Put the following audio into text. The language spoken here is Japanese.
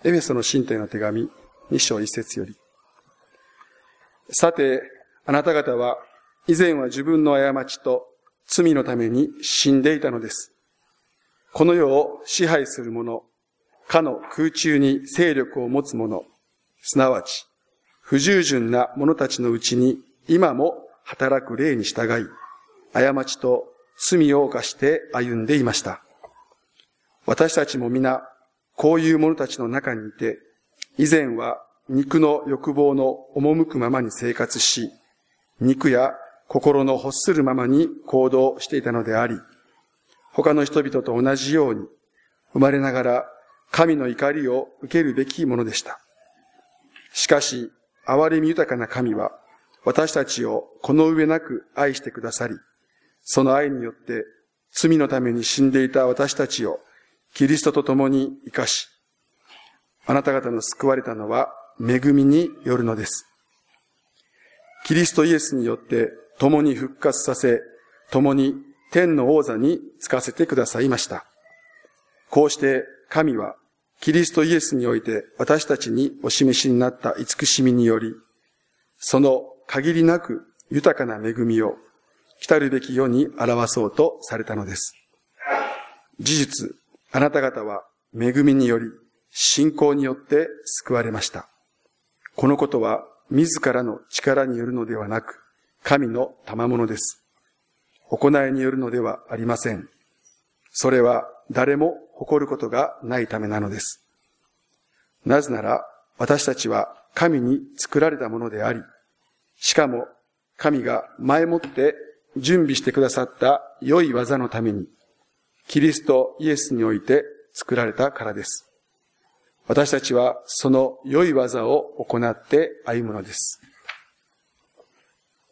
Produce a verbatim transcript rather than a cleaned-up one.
エフェソの信徒への手紙に章一節より。さて、あなた方は以前は自分の過ちと罪のために死んでいたのです。この世を支配する者、かの空中に勢力を持つ者、すなわち不従順な者たちのうちに今も働く霊に従い、過ちと罪を犯して歩んでいました。私たちも皆、こういう者たちの中にいて、以前は肉の欲望の赴くままに生活し、肉や心の欲するままに行動していたのであり、他の人々と同じように、生まれながら神の怒りを受けるべきものでした。しかし、憐れみ豊かな神は、私たちをこの上なく愛してくださり、その愛によって罪のために死んでいた私たちをキリストと共に生かし、あなた方の救われたのは恵みによるのです。キリストイエスによって共に復活させ、共に天の王座に就かせてくださいました。こうして神はキリストイエスにおいて私たちにお示しになった慈しみにより、その限りなく豊かな恵みを来るべき世に表そうとされたのです。事実、あなた方は恵みにより信仰によって救われました。このことは自らの力によるのではなく、神の賜物です。行いによるのではありません。それは誰も誇ることがないためなのです。なぜなら私たちは神に作られたものであり、しかも神が前もって準備してくださった良い技のために、キリストイエスにおいて作られたからです。私たちはその良い技を行って歩むのです。